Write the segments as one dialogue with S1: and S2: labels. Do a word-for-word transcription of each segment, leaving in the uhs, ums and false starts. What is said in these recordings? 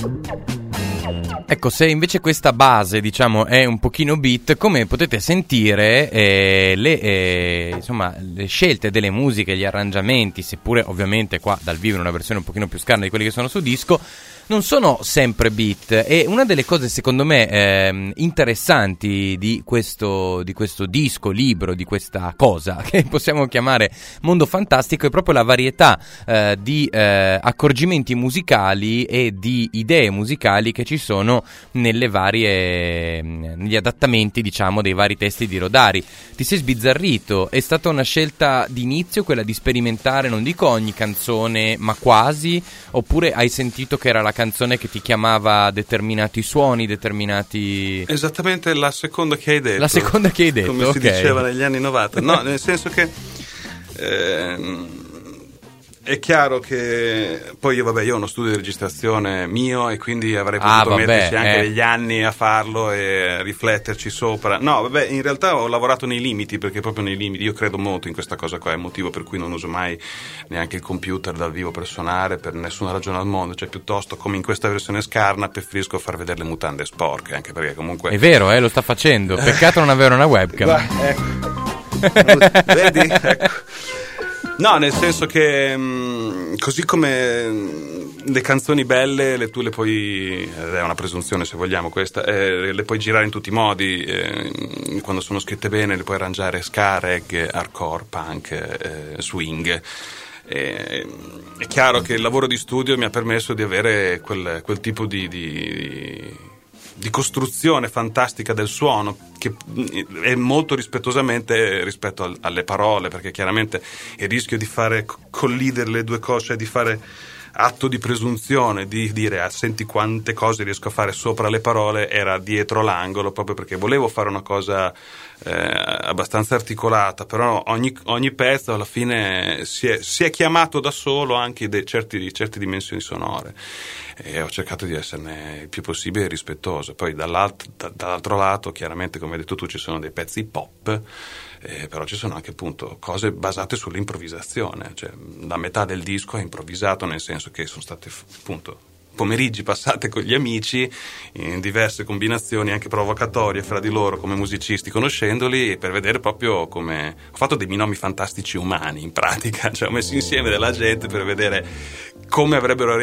S1: Ecco, se invece questa base, diciamo, è un pochino beat, come potete sentire eh, le, eh, insomma, le scelte delle musiche, gli arrangiamenti, seppure ovviamente qua dal vivo in una versione un pochino più scarna di quelli che sono su disco, non sono sempre beat. E una delle cose secondo me eh, interessanti di questo, di questo disco, libro, di questa cosa che possiamo chiamare Mondo Fantastico è proprio la varietà eh, di eh, accorgimenti musicali e di idee musicali che ci sono nelle varie negli adattamenti, diciamo, dei vari testi di Rodari. Ti sei sbizzarrito? È stata una scelta d'inizio quella di sperimentare, non dico ogni canzone, ma quasi? Oppure hai sentito che era la canzone che ti chiamava determinati suoni, determinati...
S2: Esattamente la seconda che hai detto.
S1: La seconda che hai detto,
S2: come
S1: okay.
S2: si diceva negli anni novanta. No, nel senso che eh, è chiaro che poi io, vabbè, io ho uno studio di registrazione mio e quindi avrei potuto
S1: ah, vabbè,
S2: metterci anche
S1: eh.
S2: degli anni a farlo e rifletterci sopra. No, vabbè, in realtà ho lavorato nei limiti, perché proprio nei limiti io credo molto in questa cosa qua, è il motivo per cui non uso mai neanche il computer dal vivo per suonare per nessuna ragione al mondo, cioè piuttosto come in questa versione scarna preferisco far vedere le mutande sporche, anche perché comunque
S1: è vero, eh, lo sta facendo, peccato non avere una webcam.
S2: Va, ecco. Vedi? Ecco. No, nel senso che mh, così come mh, le canzoni belle le, tu le puoi, è una presunzione se vogliamo questa, eh, le puoi girare in tutti i modi, eh, quando sono scritte bene le puoi arrangiare ska, reggae, hardcore, punk, eh, swing. Eh, è chiaro che il lavoro di studio mi ha permesso di avere quel, quel tipo di, di di costruzione fantastica del suono, che è molto rispettosamente rispetto al, alle parole, perché chiaramente il rischio di fare collidere le due cose, di fare atto di presunzione, di dire ah, senti quante cose riesco a fare sopra le parole, era dietro l'angolo, proprio perché volevo fare una cosa eh, abbastanza articolata, però ogni, ogni pezzo alla fine si è, si è chiamato da solo anche di certi, certe dimensioni sonore, e ho cercato di esserne il più possibile rispettoso. Poi dall'alt, da, dall'altro lato chiaramente, come hai detto tu, ci sono dei pezzi pop, eh, però ci sono anche appunto cose basate sull'improvvisazione, cioè la metà del disco è improvvisato, nel senso che sono state appunto pomeriggi passate con gli amici in diverse combinazioni anche provocatorie fra di loro come musicisti, conoscendoli, per vedere proprio come ho fatto dei binomi fantastici umani in pratica, cioè ho messo insieme della gente per vedere come avrebbero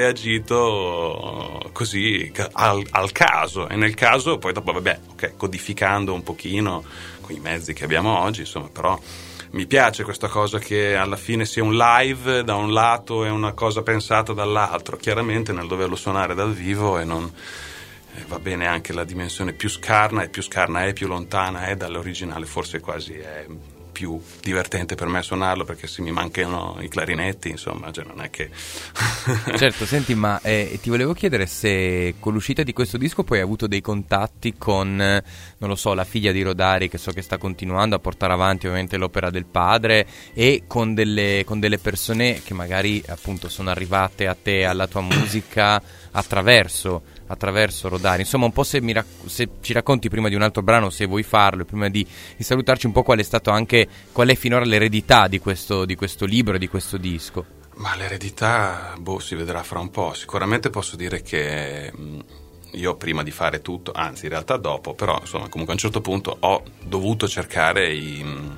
S2: reagito così al, al caso, e nel caso poi dopo vabbè ok, codificando un pochino con i mezzi che abbiamo oggi, insomma, però mi piace questa cosa che alla fine sia un live da un lato e una cosa pensata dall'altro, chiaramente nel doverlo suonare dal vivo, e non eh, va bene anche la dimensione più scarna, e più scarna è, più lontana è dall'originale, forse quasi è più divertente per me suonarlo, perché se mi mancano i clarinetti, insomma, cioè non è che
S1: certo. Senti, ma eh, ti volevo chiedere se con l'uscita di questo disco poi hai avuto dei contatti con, non lo so, la figlia di Rodari, che so che sta continuando a portare avanti ovviamente l'opera del padre, e con delle, con delle persone che magari appunto sono arrivate a te, alla tua musica attraverso attraverso Rodari, insomma, un po' se, mi rac- se ci racconti prima di un altro brano, se vuoi farlo, prima di, di salutarci, un po' qual è stato anche, qual è finora l'eredità di questo, di questo libro, di questo disco.
S2: Ma l'eredità, boh, si vedrà fra un po'. Sicuramente posso dire che mh, io prima di fare tutto, anzi in realtà dopo, però insomma comunque a un certo punto ho dovuto cercare i, mh,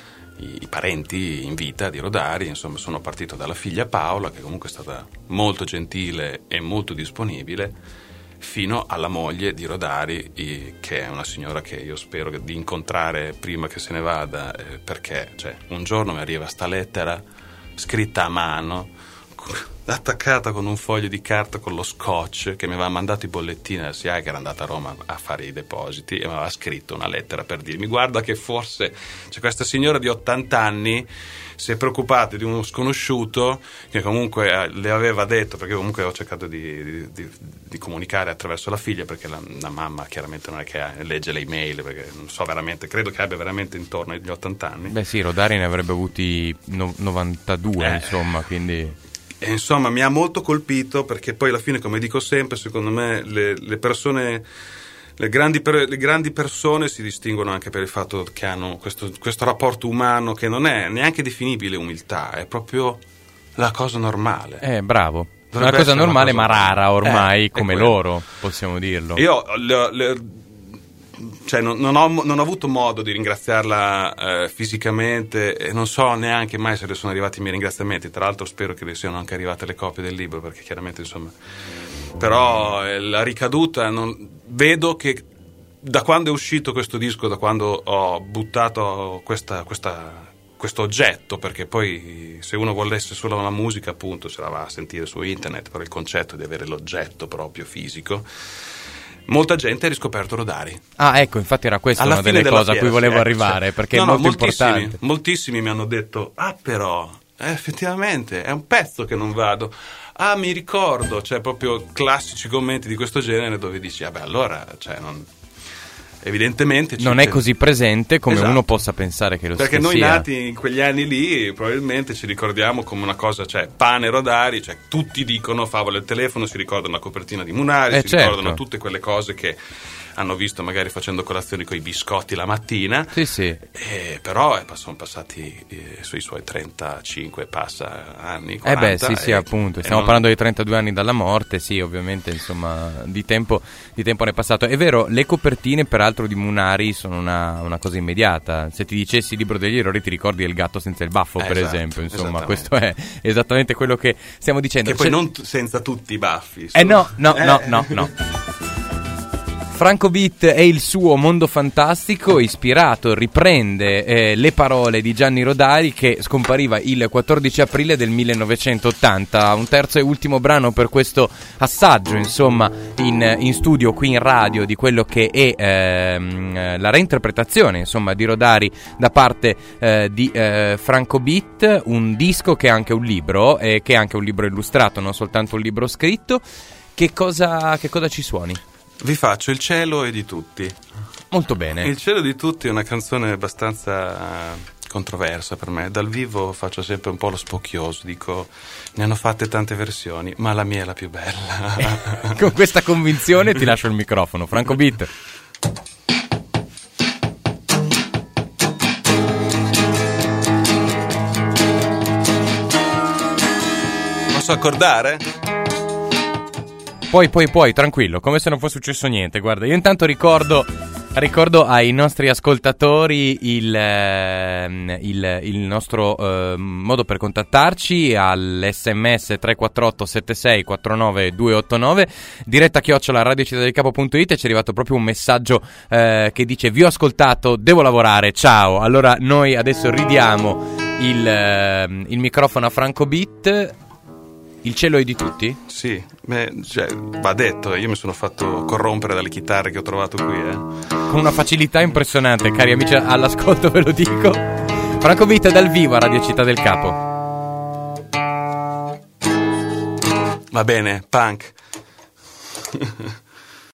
S2: i parenti in vita di Rodari, insomma sono partito dalla figlia Paola, che comunque è stata molto gentile e molto disponibile, fino alla moglie di Rodari, che è una signora che io spero di incontrare prima che se ne vada, eh, perché cioè, un giorno mi arriva sta lettera scritta a mano, attaccata con un foglio di carta con lo scotch, che mi aveva mandato i bollettini della S I A E, che era andata a Roma a fare i depositi, e mi aveva scritto una lettera per dirmi guarda che forse cioè, questa signora di ottanta anni si è preoccupata di uno sconosciuto che comunque le aveva detto, perché comunque ho cercato di, di, di, di comunicare attraverso la figlia, perché la, la mamma chiaramente non è che legge le email, perché non so veramente, credo che abbia veramente intorno agli ottanta anni.
S1: Beh sì, Rodari ne avrebbe avuti no, novantadue, eh. insomma, quindi...
S2: E insomma mi ha molto colpito, perché poi alla fine, come dico sempre, secondo me le, le persone... Le grandi, per, le grandi persone si distinguono anche per il fatto che hanno questo, questo rapporto umano che non è neanche definibile umiltà, è proprio la cosa normale.
S1: Eh, bravo. una cosa normale
S2: una cosa
S1: ma rara ormai,
S2: eh,
S1: come loro, possiamo dirlo.
S2: Io le, le, cioè, non, non, ho, non ho avuto modo di ringraziarla eh, fisicamente e non so neanche mai se le sono arrivati i miei ringraziamenti. Tra l'altro spero che le siano anche arrivate le copie del libro, perché chiaramente insomma, però eh, la ricaduta non, vedo che da quando è uscito questo disco, da quando ho buttato questa, questa questo oggetto, perché poi se uno volesse solo la musica appunto se la va a sentire su internet, però il concetto di avere l'oggetto proprio fisico, molta gente ha riscoperto Rodari.
S1: Ah, ecco, infatti era questa
S2: Alla
S1: una delle cose a cui volevo
S2: ecco,
S1: arrivare,
S2: cioè,
S1: perché
S2: no,
S1: è
S2: no,
S1: molto
S2: moltissimi,
S1: importante.
S2: Moltissimi mi hanno detto, ah però, eh, effettivamente, è un pezzo che non vado. Ah, mi ricordo, cioè proprio classici commenti di questo genere dove dici, vabbè, allora, cioè non... evidentemente
S1: non è così presente come
S2: esatto.
S1: uno possa pensare che lo sia.
S2: Perché noi nati in quegli anni lì probabilmente ci ricordiamo come una cosa, cioè pane Rodari, cioè tutti dicono favole al telefono, si ricordano la copertina di Munari,
S1: eh
S2: si
S1: certo.
S2: ricordano tutte quelle cose che hanno visto magari facendo colazioni con i biscotti la mattina.
S1: Sì, sì.
S2: Eh, però eh, sono passati eh, sui suoi trentacinque passa anni, quaranta.
S1: Eh beh, sì, sì,
S2: e,
S1: appunto. Stiamo
S2: non...
S1: parlando di trentadue anni dalla morte, sì, ovviamente, insomma, di tempo, di tempo ne è passato. È vero, le copertine, peraltro, di Munari sono una, una cosa immediata. Se ti dicessi il libro degli errori, ti ricordi Il gatto senza il baffo,
S2: eh,
S1: per
S2: esatto,
S1: esempio. Insomma, questo è esattamente quello che stiamo dicendo.
S2: Che poi
S1: C'è...
S2: non t- senza tutti i baffi.
S1: Eh no, no,
S2: eh.
S1: no, no, no. Franco Beat e il suo mondo fantastico, ispirato, riprende eh, le parole di Gianni Rodari, che scompariva il quattordici aprile del millenovecentottanta. Un terzo e ultimo brano per questo assaggio, insomma, in, in studio qui in radio di quello che è ehm, la reinterpretazione, insomma, di Rodari da parte eh, di eh, Franco Beat, un disco che è anche un libro, e eh, che è anche un libro illustrato, non soltanto un libro scritto. Che cosa, che cosa ci suoni?
S2: Vi faccio Il cielo è di tutti.
S1: Molto bene.
S2: Il cielo di tutti è una canzone abbastanza controversa per me. Dal vivo faccio sempre un po' lo spocchioso, dico ne hanno fatte tante versioni, ma la mia è la più bella.
S1: Con questa convinzione ti lascio il microfono, Franco Beat.
S2: Posso accordare?
S1: Poi, poi, poi, tranquillo, come se non fosse successo niente. Guarda, io intanto ricordo, ricordo ai nostri ascoltatori il, eh, il, il nostro eh, modo per contattarci all'sms tre quattro otto sette sei quattro nove due otto nove, diretta chiocciola radiocittaddelcapo punto it, e ci è arrivato proprio un messaggio eh, che dice: vi ho ascoltato, devo lavorare, ciao. Allora noi adesso ridiamo il, eh, il microfono a Franco Beat. Il cielo è di tutti?
S2: Sì, beh, cioè, va detto, io mi sono fatto corrompere dalle chitarre che ho trovato qui, eh.
S1: Con una facilità impressionante, cari amici all'ascolto, ve lo dico. Franco Beat dal vivo a Radio Città del Capo.
S2: Va bene, punk.